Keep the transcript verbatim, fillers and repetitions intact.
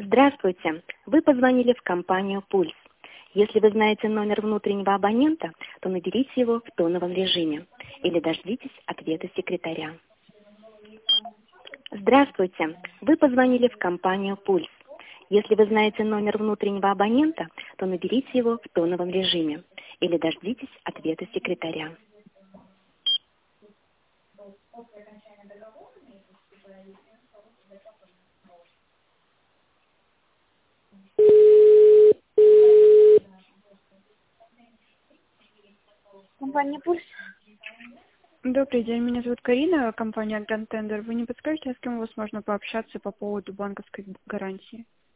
Здравствуйте! Вы позвонили в компанию «Пульс». Если вы знаете номер внутреннего абонента, то наберите его в тоновом режиме или дождитесь ответа секретаря. Здравствуйте! Вы позвонили в компанию «Пульс». Если вы знаете номер внутреннего абонента, то наберите его в тоновом режиме или дождитесь ответа секретаря. Компания «Пульс». Добрый день, меня зовут Карина, компания «Гранд Тендер». Вы не подскажете, с кем у вас можно пообщаться по поводу банковской гарантии?